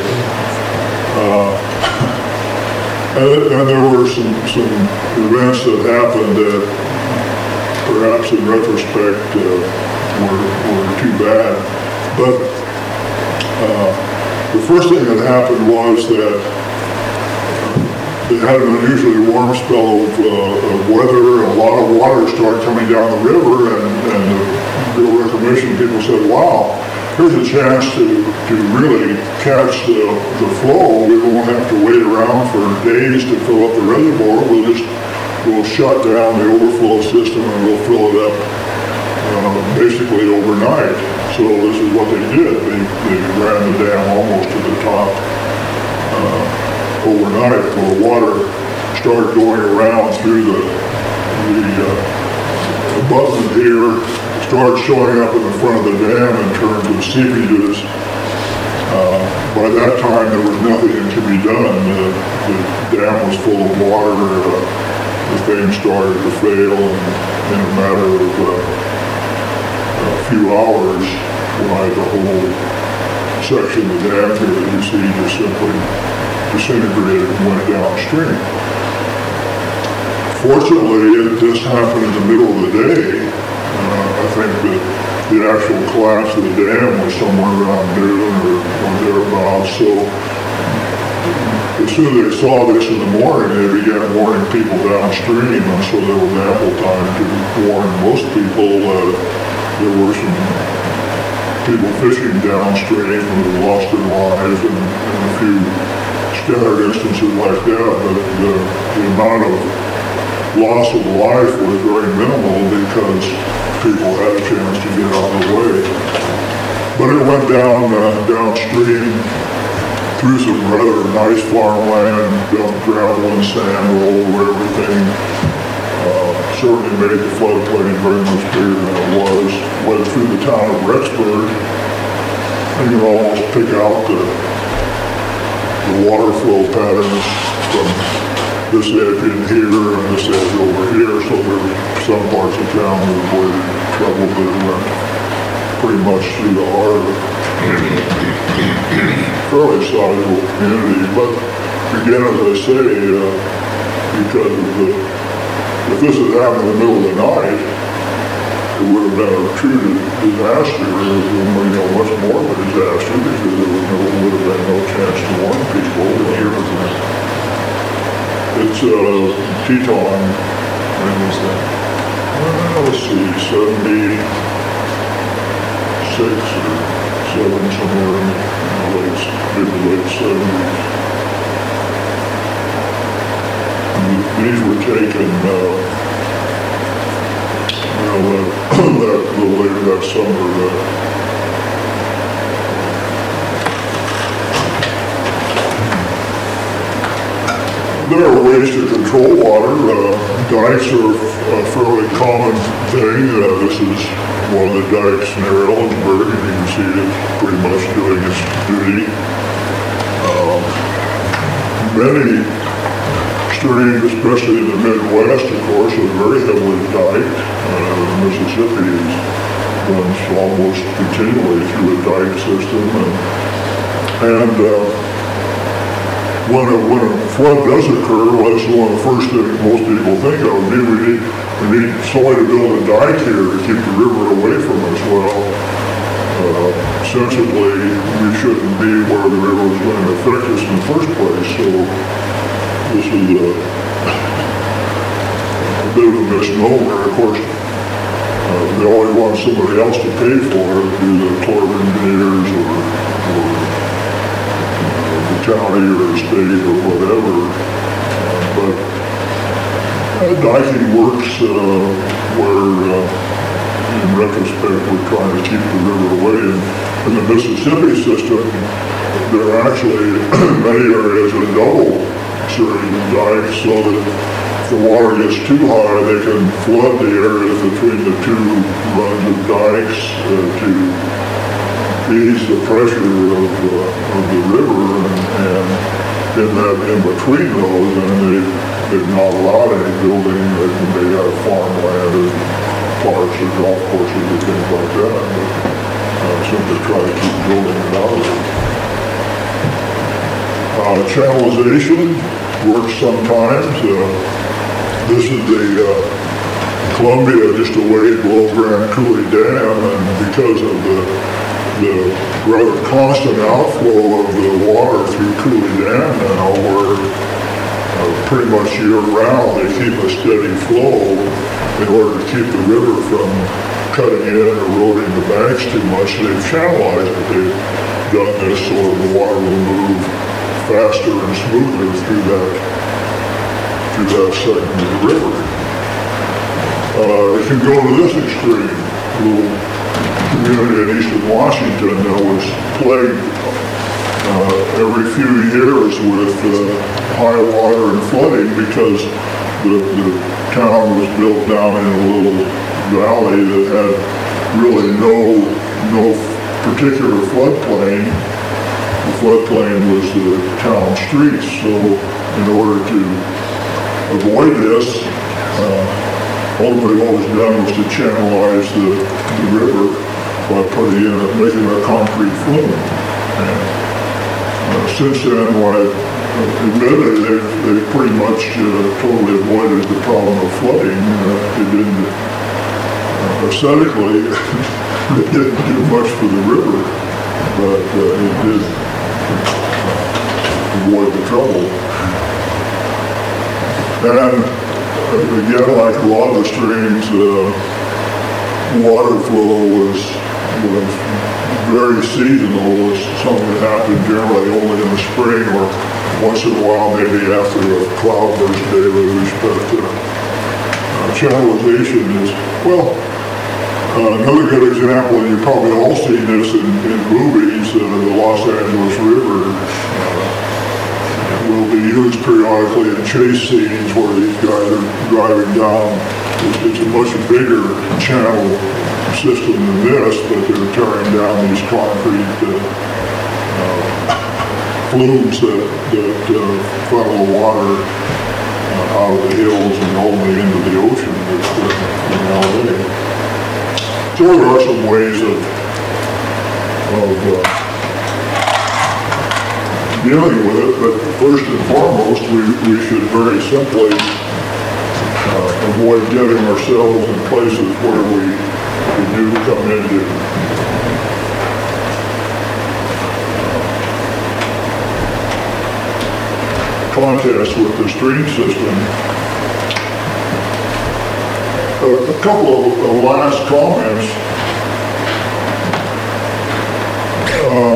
Uh, and, and there were some, some events that happened that perhaps in retrospect uh, were, were too bad. But uh, the first thing that happened was that they had an unusually warm spell of, uh, of weather, and a lot of water started coming down the river, and, and the Bureau of Reclamation people said, wow, here's a chance to, to really catch the, the flow. We won't have to wait around for days to fill up the reservoir. We'll just, we'll shut down the overflow system and we'll fill it up uh, basically overnight. So this is what they did. They, they ran the dam almost to the top uh, overnight. Well, the water started going around through the, the uh, abutment here, started showing up in the front of the dam in terms of seepages. Uh, by that time, there was nothing that could be done. The, the dam was full of water. Uh, the thing started to fail, and in a matter of uh, a few hours, why the whole section of the dam here that you see just simply disintegrated and went downstream. Fortunately, it just happened in the middle of the day. Uh, I think that the actual collapse of the dam was somewhere around noon or, or thereabouts. So as soon as they saw this in the morning, they began warning people downstream, and so there was ample time to warn most people. Uh, there were some people fishing downstream who lost their lives, and, and a few scattered instances like that. But the, the amount of loss of life was very minimal because people had a chance to get out of the way. But it went down uh, downstream through some rather nice farmland, dumped gravel and sand all over everything. Uh, certainly made the floodplain very much bigger than it was. Went through the town of Rexburg, and you can almost pick out the, the water flow patterns from this edge in here and this edge over here. So there were some parts of town that were trouble that went pretty much through the heart of fairly sizable community. But again, as I say, uh, because of the, if this had happened in the middle of the night, it would have been a true disaster, and you know, much more of a disaster, because there was no, would have been no chance to warn people. What year was that? It's, uh, Teton, When was that? uh, let's see, seventy-six or seven, somewhere in the late, mid to late seventies. These were taken, uh, well, uh, that, a little later that summer, uh, there are ways to control water. Uh, dikes are a fairly common thing. Uh, this is one of the dikes near Ellensburg, and you can see it's pretty much doing its duty. Uh, many streams, especially in the Midwest, of course, are very heavily diked. Uh, the Mississippi is, runs almost continually through a dike system, and, and uh, when a, when a flood does occur, well, that's one of the first things most people think of. Maybe we need, we need somebody to build a dike here to keep the river away from us. Well, uh, sensibly, we shouldn't be where the river was going to affect us in the first place. So this is a, a bit of a misnomer. Of course, uh, they always want somebody else to pay for it, either Corps of Engineers or, or county or state or whatever, uh, but uh, diking works uh, where, uh, in retrospect, we're trying to keep the river away. And in the Mississippi system, there are actually many areas of double series of dikes, so that if the water gets too high, they can flood the areas between the two runs of dikes uh, to ease the pressure of, uh, of the river, and, and in that, in between those, and they, they've not allowed any building, they, they have farmland or parks or golf courses or things like that, but uh, simply try to keep building it out of it. Uh, channelization works sometimes. Uh, this is the uh, Columbia just away below Grand Coulee Dam, and because of the the rather constant outflow of the water through Coulee Dam now, where uh, pretty much year-round they keep a steady flow in order to keep the river from cutting in and eroding the banks too much. They've channelized it. They've done this so that the water will move faster and smoother through that through that segment of the river. Uh, it can go to this extreme. A little community in eastern Washington that was plagued uh, every few years with uh, high water and flooding because the, the town was built down in a little valley that had really no, no particular floodplain. The floodplain was the town streets, so in order to avoid this, uh, ultimately what was done was to channelize the, the river by putting in, a, making a concrete flume. And uh, since then, when I admitted they've, they've pretty much uh, totally avoided the problem of flooding. Uh, it didn't, uh, aesthetically, it didn't do much for the river, but uh, it did uh, avoid the trouble. And again, like a lot of the streams, uh, water flow was was very seasonal. It's something that happened generally only in the spring or once in a while maybe after a cloudburst deluge. But uh, uh, channelization is, well, uh, another good example, and you've probably all seen this in, in movies, uh, the Los Angeles River uh, will be used periodically in chase scenes where these guys are driving down. It's, it's a much bigger channel system than this, but they're tearing down these concrete uh, uh, flumes that, that uh, funnel water uh, out of the hills and ultimately into the ocean in L A. So there are some ways of, of uh, dealing with it, but first and foremost, we, we should very simply uh, avoid getting ourselves in places where we, we do come into contest with the stream system. Uh, a couple of, of last comments. Uh,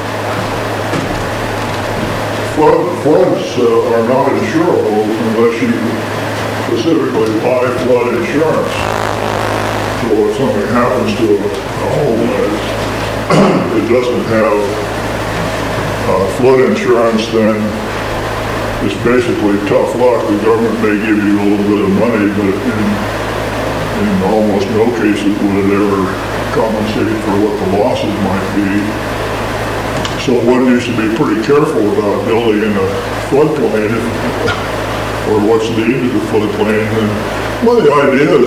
flood, floods uh, are not insurable unless you specifically buy flood insurance. So if something happens to a, a home that it doesn't have uh, flood insurance, then it's basically tough luck. The government may give you a little bit of money, but in, in almost no cases would it ever compensate for what the losses might be. So one needs to be pretty careful about building in a floodplain or what's deemed as a floodplain. And one of the ideas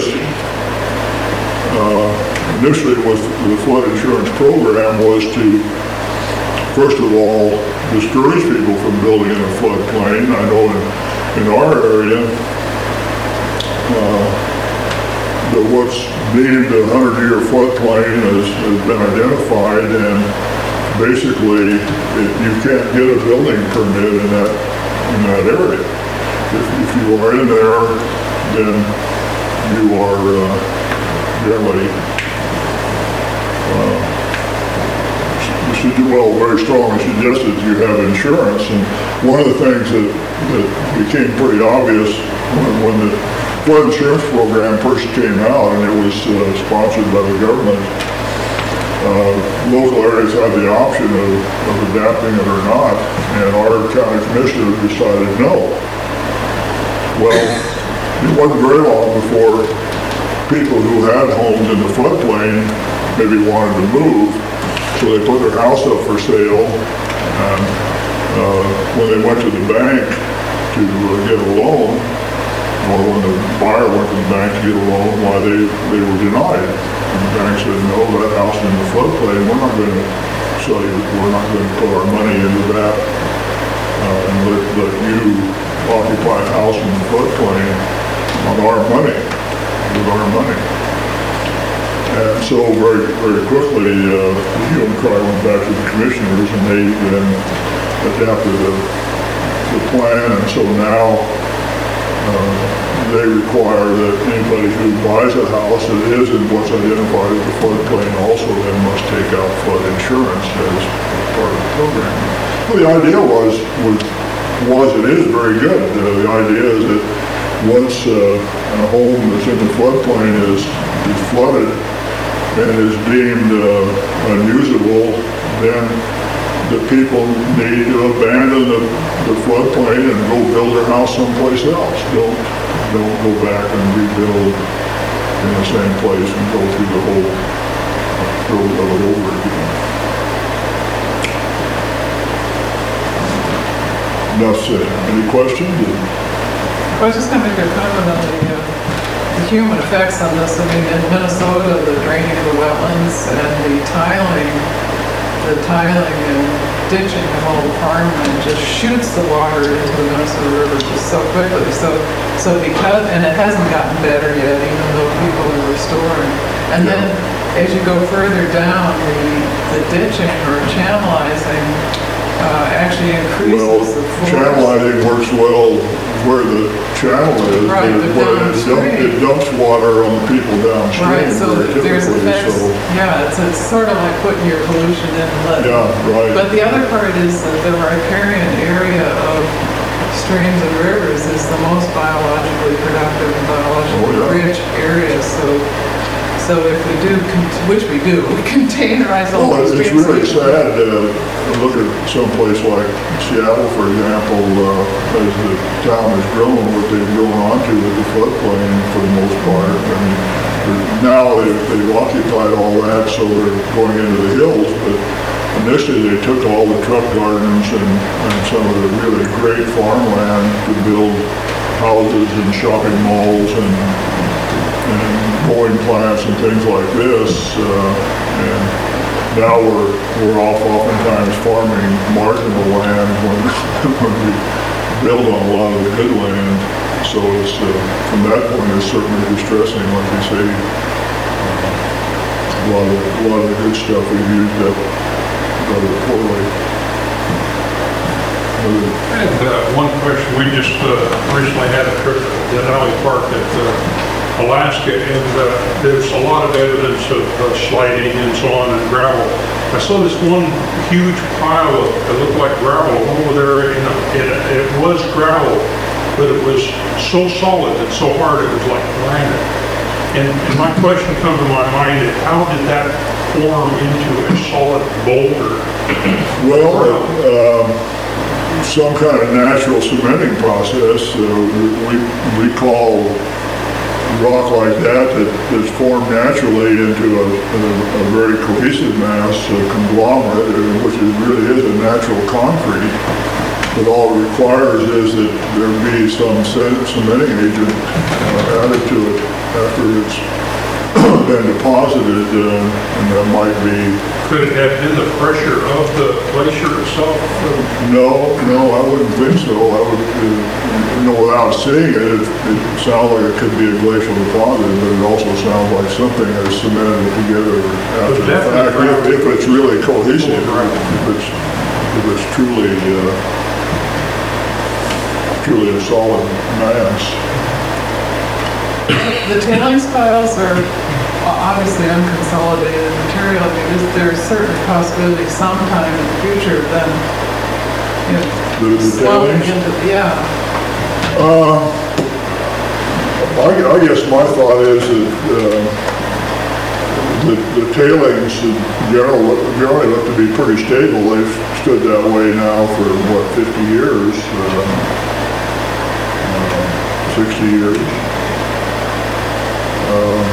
uh, initially with the flood insurance program was to, first of all, discourage people from building in a floodplain. I know in, in our area, uh, that what's deemed a hundred-year floodplain has, has been identified, and basically it, you can't get a building permit in that in that area. If, if you are in there, then you are uh, generally uh, well, very strongly suggested you have insurance. And one of the things that, that became pretty obvious when, when the flood insurance program first came out, and it was uh, sponsored by the government, uh, local areas had the option of, of adapting it or not, and our county commissioner decided no. Well, it wasn't very long before people who had homes in the floodplain maybe wanted to move. So they put their house up for sale, and uh, when they went to the bank to uh, get a loan, or when the buyer went to the bank to get a loan, why they, they were denied. And the bank said, no, that house is in the floodplain, we're not going to sell you, we're not going to put our money into that uh, and let, let you occupy a house in the floodplain on our money, with our money. And so very, very quickly, uh, the hue and cry went back to the commissioners, and they then adapted the, the plan. And so now uh, they require that anybody who buys a house that is in what's identified as a floodplain also then must take out flood insurance as part of the program. Well, the idea was, was, was and is very good. Uh, the idea is that once uh, a home that's in the floodplain is, is flooded, and is deemed uh, unusable, then the people need to abandon the, the floodplain and go build their house someplace else. Don't, don't go back and rebuild in the same place and go through the whole road of it over again. Enough said. Any questions? I was just going to make a comment on the, uh, the human effects on this. I mean, in Minnesota, the draining of the wetlands and the tiling, the tiling and ditching of all the farmland just shoots the water into the Minnesota River just so quickly. So, so because, and it hasn't gotten better yet, even though people are restoring. And then as you go further down, the, the ditching or channelizing uh, actually increases Well, the force. channelizing works well where the channel is, Right, but but where it dumps, downstream. it dumps water on the people downstream. Right, so very there's typically, effects, so- yeah, it's, it's sort of like putting your pollution in and letting. Yeah, right. But the other part is that the riparian area of streams and rivers is the most biologically productive and biologically Oh, yeah. rich area, so, so if we do, con- which we do, we containerize all Well, the it's streams. really sad to look at someplace like Seattle, for example, uh, as the town has grown, what they've grown onto is the floodplain for the most part. I mean, they're- now they've, they've occupied all that, so they're going into the hills, but initially they took all the truck gardens and, and some of the really great farmland to build houses and shopping malls and and mowing plants and things like this. Uh, and now we're, we're off oftentimes farming marginal land when, when we build on a lot of the good land. So it's, uh, from that point, it's certainly distressing, like you say. Uh, a lot of, a lot of the good stuff we've used up rather poorly. Other- I had uh, one question. We just uh, recently had a trip to Denali Park at uh, Alaska, and uh, there's a lot of evidence of uh, sliding and so on and gravel. I saw this one huge pile of, it looked like gravel over there, and it, it was gravel, but it was so solid and so hard it was like granite. And, and my question comes to my mind is, how did that form into a solid boulder? Well, um, some kind of natural cementing process. Uh, we, we call rock like that, that that's formed naturally into a, a, a very cohesive mass, a conglomerate, uh, which is, really is a natural concrete. But all it requires is that there be some ce- cementing agent uh, added to it after it's been deposited, uh, and that might be. Could it have been the pressure of the glacier itself? No, no, I wouldn't think so. I would, uh, you know, without seeing it, it, it sounds like it could be a glacial deposit, but it also sounds like something that is cemented together after the fact. If, if it's really cohesive, if it's, if it's truly, uh, truly a solid mass. The tailings piles are obviously unconsolidated material. I mean, is there a certain possibility sometime in the future then, you know, The, the slowing tailings? into, yeah, Uh, I, I guess my thought is that, uh, the, the tailings generally, generally look to be pretty stable. They've stood that way now for, what, fifty years, uh, uh, sixty years. Uh,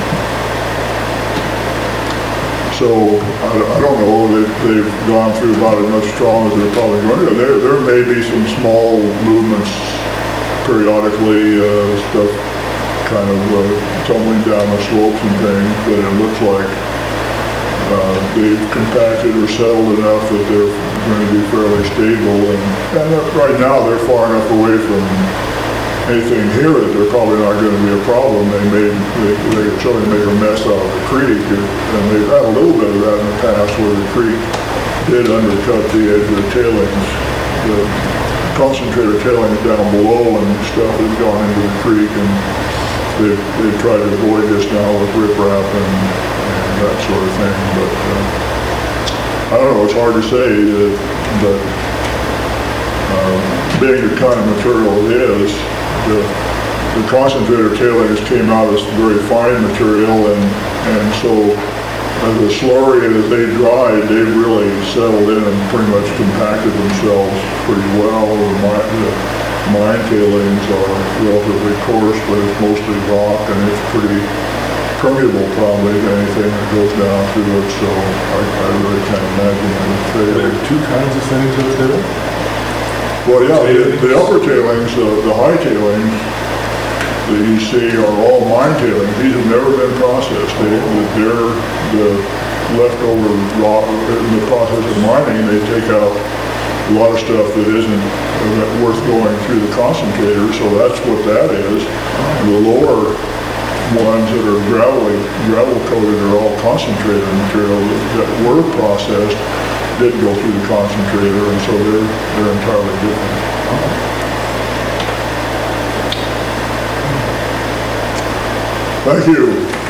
So, I, I don't know, they, they've gone through about as much trauma as they're probably going to. There, there may be some small movements periodically, uh, stuff kind of uh, tumbling down the slopes and things, but it looks like uh, they've compacted or settled enough that they're going to be fairly stable. And, and they're- right now, they're far enough away from anything here that they're probably not going to be a problem. They made, they, they could certainly make a mess out of the creek, and, and they've had a little bit of that in the past where the creek did undercut the edge of the tailings. The concentrator tailings down below and stuff has gone into the creek, and they've, they've tried to avoid this now with riprap and, and that sort of thing. But uh, I don't know, it's hard to say, uh, but uh, being the kind of material it is, The, the concentrator tailings came out as very fine material, and, and so as the slurry, as they dried, they really settled in and pretty much compacted themselves pretty well. The mine, the mine tailings are relatively coarse, but it's mostly rock, and it's pretty permeable probably to anything that goes down through it, so I, I really can't imagine it would fail. There are two kinds of things up there. Well, yeah, the, the upper tailings, uh, the high tailings that you see are all mine tailings. These have never been processed. They, they're the leftover rock in the process of mining. They take out a lot of stuff that isn't uh, worth going through the concentrator, so that's what that is. The lower ones that are gravelly, gravel coated are all concentrated material that were processed, did go through the concentrator, and so they're they're entirely different. Thank you.